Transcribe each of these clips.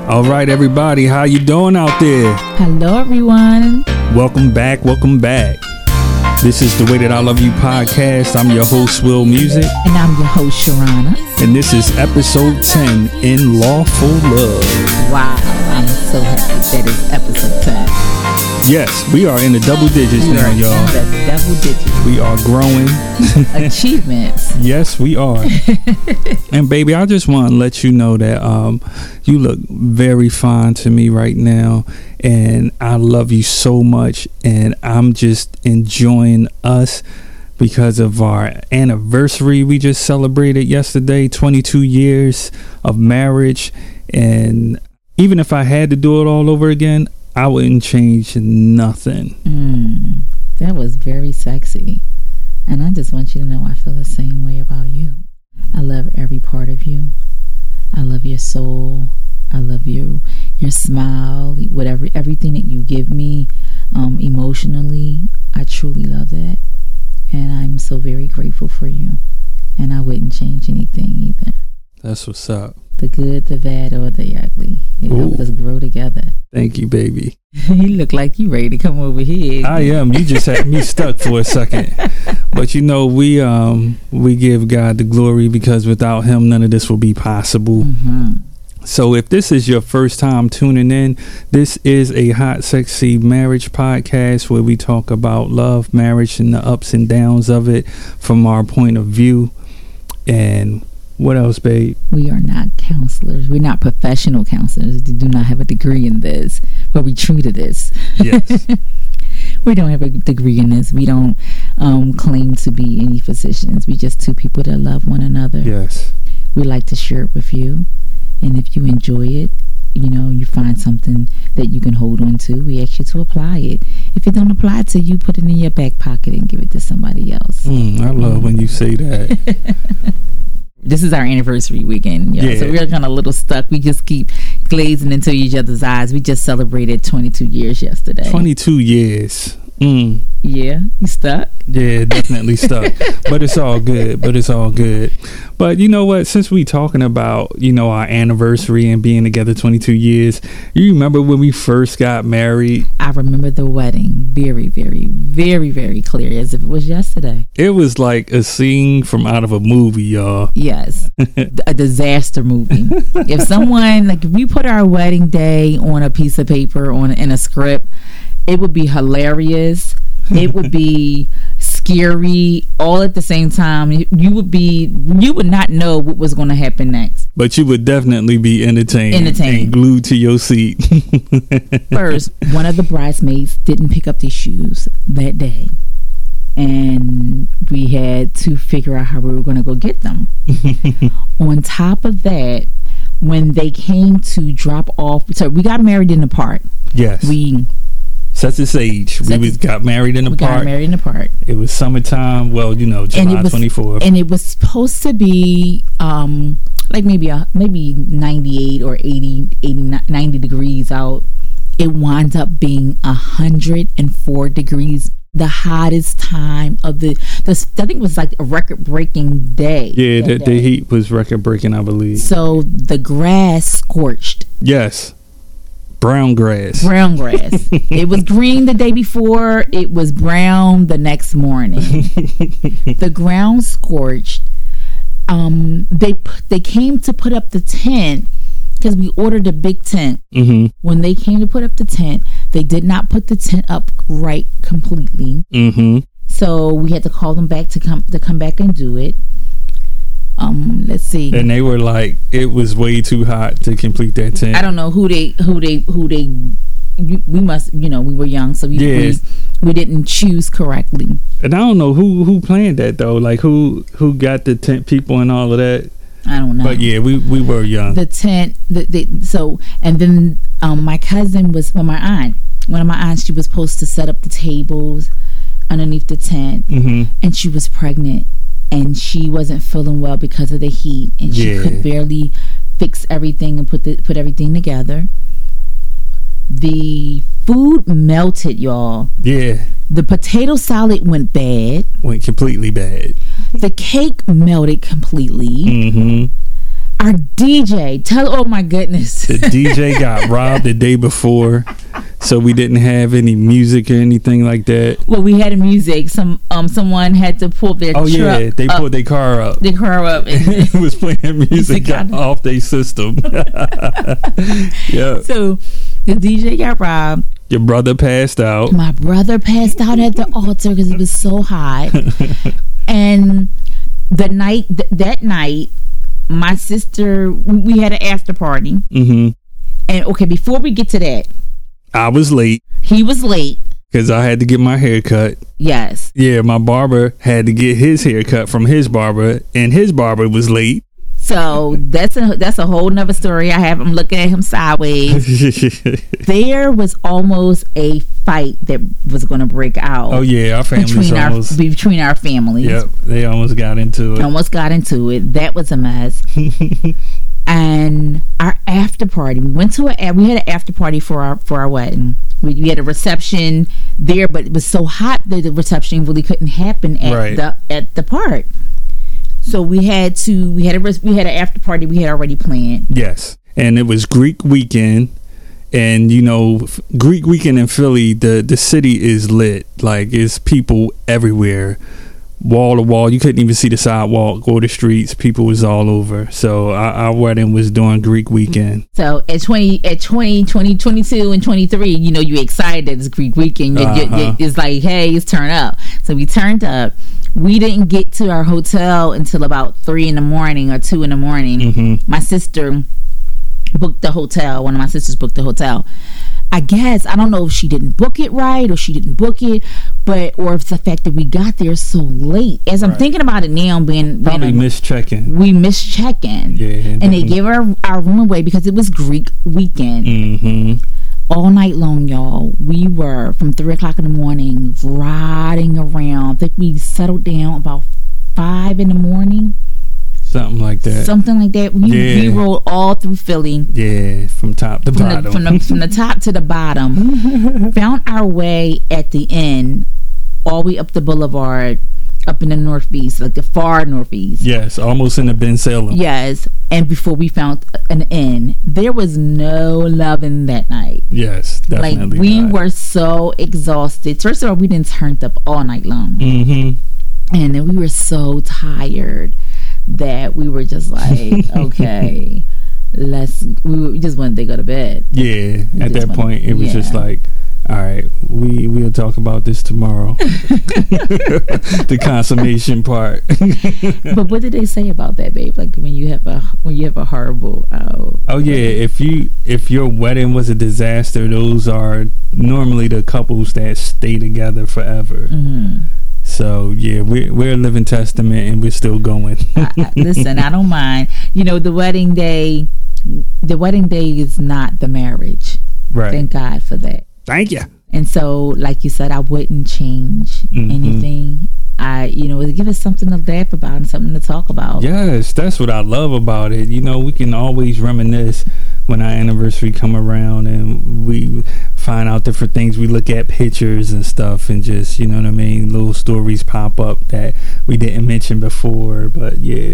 All right, everybody, how you doing out there? Hello, everyone. Welcome back. This is the Way That I Love You podcast. I'm your host, Will Music. And I'm your host, Sharana. And this is episode 10, In Lawful Love. Wow, I'm so happy that it's episode 10. Yes, we are in the double digits now, y'all. The double digits. We are growing. Achievements. Yes, we are. And baby, I just want to let you know that you look very fine to me right now. And I love you so much. And I'm just enjoying us because of our anniversary we just celebrated yesterday, 22 years of marriage. And even if I had to do it all over again, I wouldn't change nothing. That was very sexy. And I just want you to know I feel the same way about you. I love every part of you. I love your soul. I love your smile, everything that you give me emotionally. I truly love that. And I'm so very grateful for you. And I wouldn't change anything either. That's what's up. The good, the bad, or the ugly. It helped us grow together. Thank you, baby. You look like you ready to come over here. I am. You just had me stuck for a second. But you know, we give God the glory because without him, none of this will be possible. Mm-hmm. So if this is your first time tuning in, this is a hot, sexy marriage podcast where we talk about love, marriage, and the ups and downs of it from our point of view. And what else, babe? We are not counselors. We're not professional counselors. We do not have a degree in this, but we true to this. Yes. We don't have a degree in this. We don't claim to be any physicians. We just two people that love one another. Yes. We like to share it with you. And if you enjoy it, you find something that you can hold on to, we ask you to apply it. If it don't apply to you, put it in your back pocket and give it to somebody else. I love when you say that. This is our anniversary weekend, yeah. So we're kind of a little stuck. We just keep glazing into each other's eyes. We just celebrated 22 years yesterday. 22 years. Yeah, you stuck? Yeah, definitely stuck. But it's all good. But you know what? Since we talking about, our anniversary and being together 22 years, you remember when we first got married? I remember the wedding very, very, very, very clear as if it was yesterday. It was like a scene from out of a movie, y'all. Yes. A disaster movie. If we put our wedding day on a piece of paper in a script, it would be hilarious. It would be scary all at the same time. You would not know what was going to happen next. But you would definitely be entertained. And glued to your seat. First, one of the bridesmaids didn't pick up these shoes that day. And we had to figure out how we were going to go get them. On top of that, when they came to drop off, so we got married in the park. Yes. Set the stage. We got married in the park. It was summertime. Well, July 24th. And it was supposed to be maybe 98 or 90 degrees out. It wound up being 104 degrees. The hottest time of I think it was like a record-breaking day. Yeah, the heat was record-breaking, I believe. So the grass scorched. Yes. Brown grass. It was green the day before. It was brown the next morning. The ground scorched. They came to put up the tent because we ordered a big tent. Mm-hmm. When they came to put up the tent, they did not put the tent up right completely. Mm-hmm. So we had to call them back to come back and do it. Let's see. And they were like, it was way too hot to complete that tent. I don't know who they. We must, we were young, so we didn't choose correctly. And I don't know who planned that though. Like who got the tent people and all of that. I don't know. But yeah, we were young. The tent. And then my cousin was my aunt. One of my aunts, she was supposed to set up the tables underneath the tent, and she was pregnant. And she wasn't feeling well because of the heat, and she could barely fix everything and put everything together. The food melted, y'all. Yeah. The potato salad went bad. Went completely bad. The cake melted completely. Our DJ, oh my goodness. The DJ got robbed the day before, so we didn't have any music or anything like that. Well, we had music. Someone had to pull their truck. Yeah, they pulled their car up. Their car up. And it was playing music off their system. Yeah. So the DJ got robbed. Your brother passed out. My brother passed out at the altar because it was so hot. And that night, my sister, we had an after party. Mm-hmm. And okay, before we get to that, I was late. He was late because I had to get my hair cut. Yes. Yeah, my barber had to get his hair cut from his barber, and his barber was late. So that's a whole nother story. I'm looking at him sideways. There was almost a fight that was going to break out. Oh yeah, our families between our families. Yep, they almost got into it. That was a mess. And our after party, we had an after party for our wedding. We had a reception there, but it was so hot that the reception really couldn't happen at the park. So we had an after party we had already planned. Yes, and it was Greek weekend, and Greek weekend in Philly, the city is lit. Like, it's people everywhere, wall to wall. You couldn't even see the sidewalk or the streets. People was all over. So our wedding was during Greek weekend. So at 2022 and 23, you're excited that it's Greek weekend. It's like, hey, it's turn up. So we turned up. We didn't get to our hotel until about 3 in the morning or 2 in the morning. Mm-hmm. My sister booked the hotel. One of my sisters booked the hotel. I guess, I don't know if she didn't book it right or she didn't book it, or if it's the fact that we got there so late. As I'm thinking about it now, probably missed check-in. We missed check-in. Yeah, and they gave our room away because it was Greek weekend. Mm-hmm. All night long, y'all. We were from 3 o'clock in the morning riding around. I think we settled down about 5 in the morning. Something like that. We rode all through Philly. Yeah, from top to bottom. From the top to the bottom. Found our way at the end, all the way up the boulevard, up in the northeast, like the far northeast. Yes, almost in the Ben Salem. Yes, and before we found an inn, there was no loving that night. Yes, definitely. Like, we were so exhausted. First of all, we didn't turn up all night long. Mm-hmm. And then we were so tired that we were just like, okay, we just wanted to go to bed. Yeah, at that point, it was just like, all right, we'll talk about this tomorrow. The consummation part. But what did they say about that, babe? Like, when you have a horrible oh yeah, if your wedding was a disaster, those are normally the couples that stay together forever. Mm-hmm. So yeah, we're a living testament, and we're still going. Listen, I don't mind. The wedding day is not the marriage. Right. Thank God for that. Thank you. And so, like you said, I wouldn't change anything. It give us something to laugh about and something to talk about. Yes, that's what I love about it. We can always reminisce when our anniversary come around, and we find out different things. We look at pictures and stuff, and just, little stories pop up that we didn't mention before. But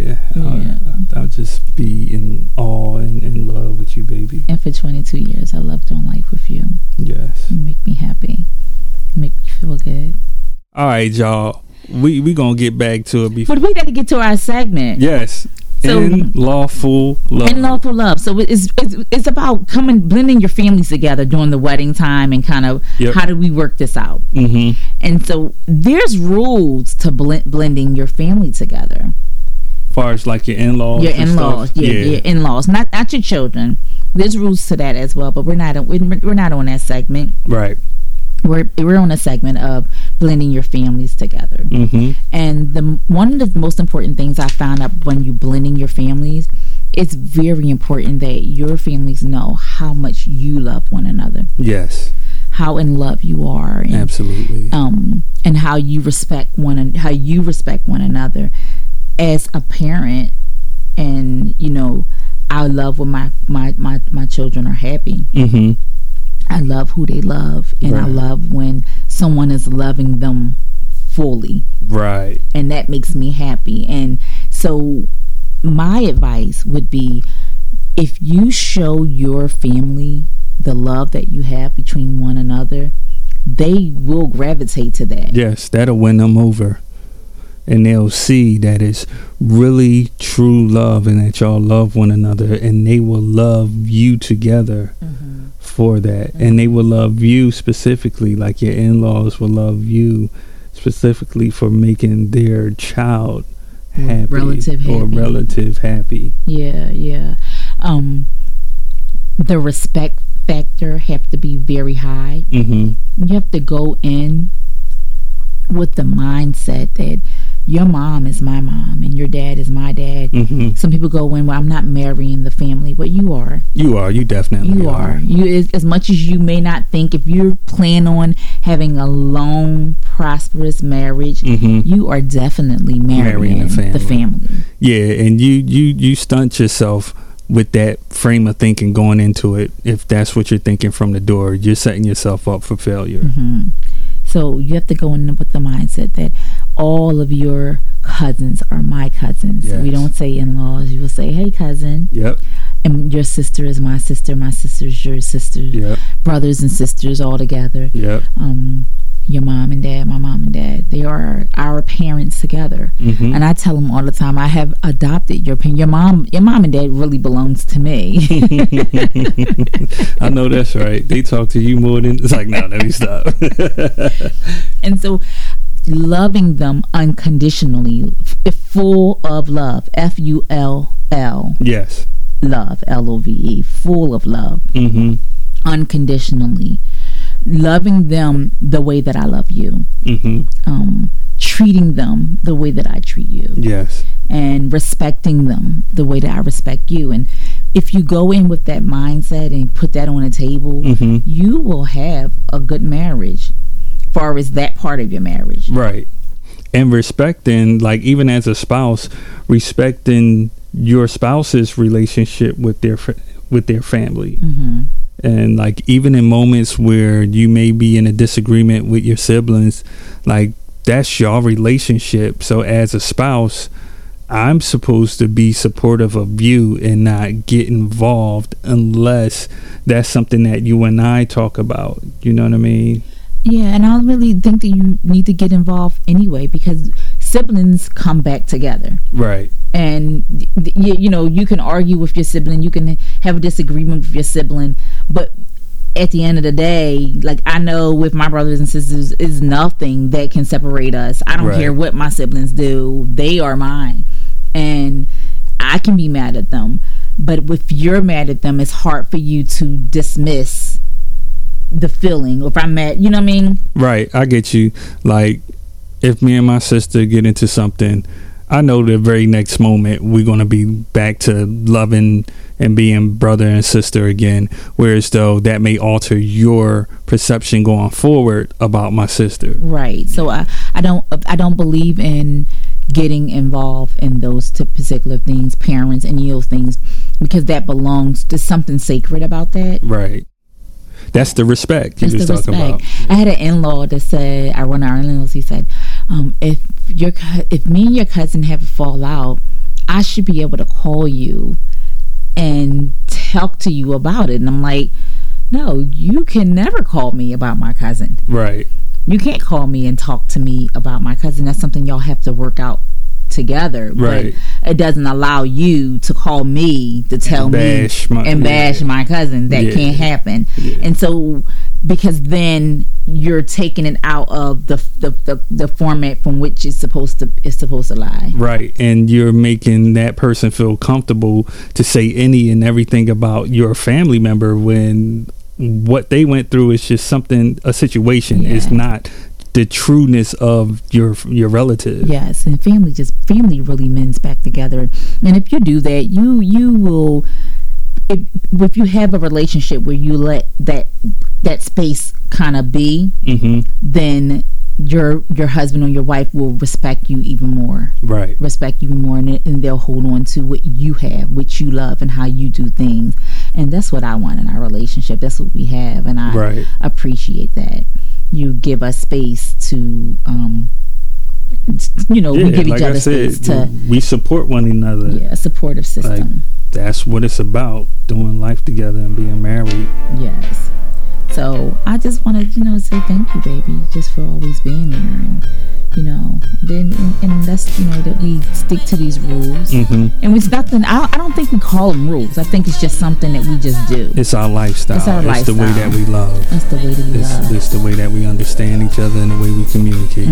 I'll just be in awe and in love with you, baby. And for 22 years, I love doing life with you. Yes. You make me happy. You make me feel good. All right, y'all. We gonna get back to it before. But we got to get to our segment. Yes. So, in lawful love. In lawful love. So it's about blending your families together during the wedding time, and kind of how do we work this out? Mm-hmm. And so there's rules to blending your family together. As far as like your in-laws. Your in-laws, not your children. There's rules to that as well, but we're not on that segment. Right. We're on a segment of blending your families together. Mm-hmm. And one of the most important things I found out when you blending your families, it's very important that your families know how much you love one another. Yes. How in love you are. And, absolutely. And how you respect one another as a parent. And I love when my children are happy. Mm-hmm. I love who they love, and I love when someone is loving them fully. Right. And that makes me happy. And so my advice would be, if you show your family the love that you have between one another, they will gravitate to that. Yes, that'll win them over. And they'll see that it's really true love and that y'all love one another, and they will love you together for that. And they will love you specifically, like your in-laws will love you specifically for making their child happy, relative happy. Yeah. The respect factor have to be very high. You have to go in with the mindset that your mom is my mom and your dad is my dad. Some people go in, well, I'm not marrying the family, but you are. You definitely are. As much as you may not think, if you plan on having a long, prosperous marriage, you are definitely marrying the family. Yeah, and you stunt yourself with that frame of thinking going into it. If that's what you're thinking from the door, you're setting yourself up for failure. So you have to go in with the mindset that all of your cousins are my cousins. Yes. We don't say in-laws. You will say, hey, cousin. Yep. And your sister is my sister. My sister's your sister. Yep. Brothers and sisters all together. Yep. Your mom and dad, my mom and dad, they are our parents together. And I tell them all the time, I have adopted your mom and dad really belongs to me. I know that's right. They talk to you more than, it's like, no, let me stop. And so loving them unconditionally, full of love, F-U-L-L. Yes. Love, L-O-V-E, full of love, unconditionally. Loving them the way that I love you. Treating them the way that I treat you. Yes. And respecting them the way that I respect you. And if you go in with that mindset and put that on a table, you will have a good marriage, far as that part of your marriage. Right. And respecting, like, even as a spouse, respecting your spouse's relationship with their family. And like, even in moments where you may be in a disagreement with your siblings, like, that's your relationship. So as a spouse, I'm supposed to be supportive of you and not get involved unless that's something that you and I talk about. You know what I mean? Yeah, and I really think that you need to get involved anyway, because siblings come back together. Right. And you know, you can argue with your sibling, you can have a disagreement with your sibling, but at the end of the day, like, I know with my brothers and sisters, is nothing that can separate us. I don't care what my siblings do. They are mine. And I can be mad at them. But if you're mad at them, it's hard for you to dismiss the feeling. If I'm mad, you know what I mean? Right. I get you. Like, if me and my sister get into something, I know the very next moment we're going to be back to loving and being brother and sister again. Whereas though that may alter your perception going forward about my sister. Right. So I don't believe in getting involved in those particular things, parents, any of those things, because that belongs to something sacred about that. Right. That's the respect you was talking about. I had an in-law that said, I run our in-laws, he said, if me and your cousin have a fallout, I should be able to call you and talk to you about it. And I'm like, no, you can never call me about my cousin. Right. You can't call me and talk to me about my cousin. That's something y'all have to work out together. Right. But it doesn't allow you to call me to tell me and bash my cousin. That can't happen. Yeah. And so, because then you're taking it out of the format from which it's supposed to lie. Right. And you're making that person feel comfortable to say any and everything about your family member when what they went through is just a situation. Yeah. It's not the trueness of your relative. Yes, and family really mends back together. And if you do that, you will. If you have a relationship where you let that space kind of be, then your husband or your wife will respect you even more. Right. Respect you even more, and they'll hold on to what you have, what you love, and how you do things. And that's what I want in our relationship. That's what we have, and I appreciate that. You give us space to we give like each other space to. We support one another. Yeah, a supportive system. Like, that's what it's about, doing life together and being married. Yes. So I just want to, say thank you, baby, just for always being there, and and that's that we stick to these rules, and it's nothing. I don't think we call them rules. I think it's just something that we just do. It's our lifestyle. It's the way that we love. It's the way that we love. It's the way that we understand each other and the way we communicate.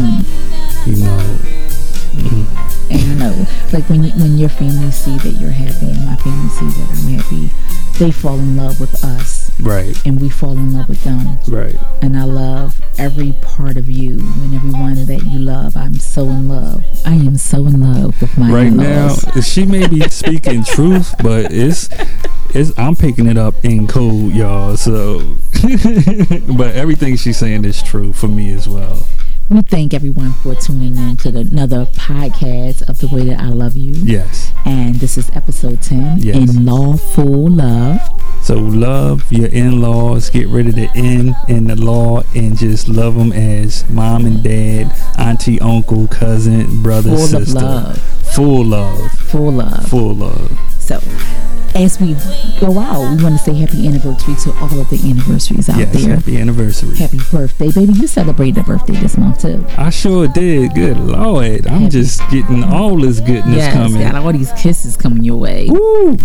And like when your family see that you're happy and my family see that I'm happy, they fall in love with us. Right. And we fall in love with them. Right. And I love every part of you and everyone that you love. I'm so in love. I am so in love with my right in-laws. Now, she may be speaking truth, but it's I'm picking it up in code, y'all. So, but everything she's saying is true for me as well. We thank everyone for tuning in to another podcast of The Way That I Love You. Yes. And this is episode 10, yes. In Lawful Love. So love your in-laws, get rid of the in and the law, and just love them as mom and dad, auntie, uncle, cousin, brother, sister. Full of love. Full love. Full love. Full love. So, as we go out, we want to say happy anniversary to all of the anniversaries out there. Yes, happy anniversary. Happy birthday, baby. You celebrated a birthday this month, too. I sure did. Good Lord. I'm just getting all this goodness coming. Yes, got all these kisses coming your way. Woo!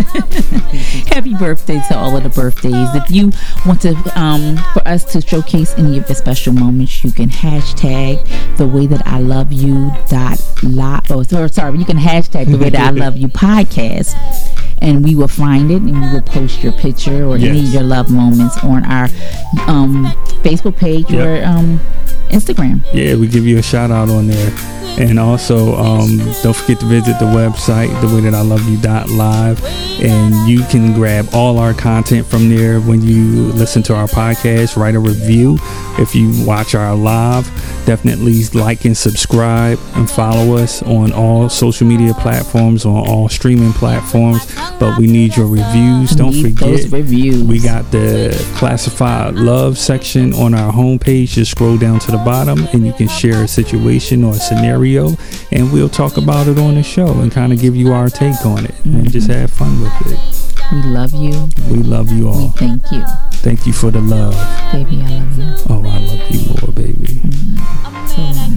Happy birthday to all of the birthdays. If you want to, for us to showcase any of the special moments, you can hashtag The Way That I Love You you can hashtag The Way That I Love You podcast. And we will find it, and we will post your picture or any of your love moments on our Facebook page or Instagram. Yeah, we give you a shout out on there. And also, don't forget to visit the website, thewaythatIloveyou.live, and you can grab all our content from there when you listen to our podcast. Write a review if you watch our live. Definitely like and subscribe and follow us on all social media platforms, on all streaming platforms. But we need your reviews. Don't forget those reviews. We got the classified love section on our homepage. Just scroll down to the bottom, and you can share a situation or a scenario, and we'll talk about it on the show and kind of give you our take on it, and just have fun with it. We love you. We love you all. We thank you. Thank you for the love. Baby, I love you. Oh, I love you more, baby. So long.